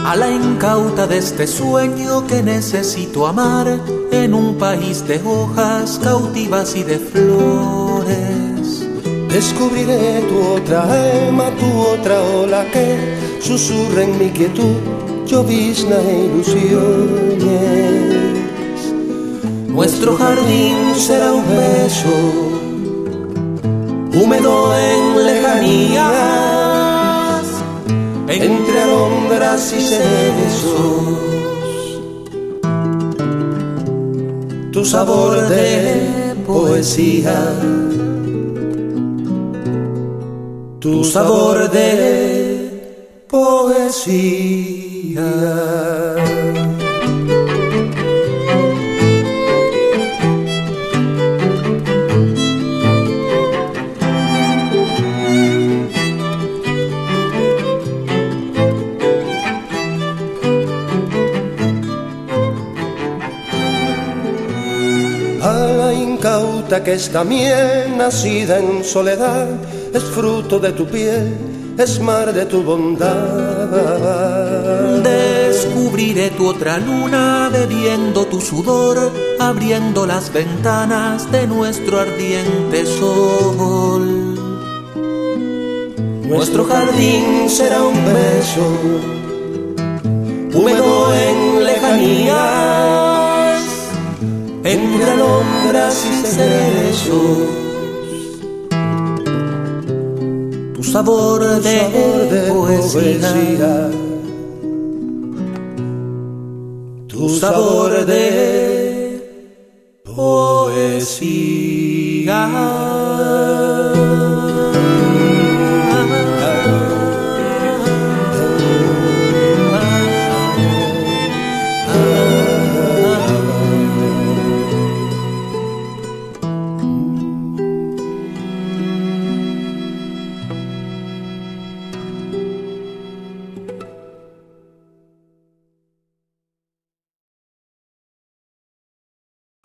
a la incauta de este sueño que necesito amar en un país de hojas cautivas y de flores. Descubriré tu otra alma, tu otra ola que susurra en mi quietud, llovizna e ilusiones. Nuestro jardín será un beso húmedo en lejanías, entre alondras y cerezos. Tu sabor de poesía, tu sabor de poesía. A la incauta que esta miel nacida en soledad es fruto de tu piel, es mar de tu bondad. Descubriré tu otra luna bebiendo tu sudor, abriendo las ventanas de nuestro ardiente sol. Nuestro jardín será un beso húmedo en lejanías, entre alondras y cerezos. Tu sabor de poesía, tu sabor de poesía.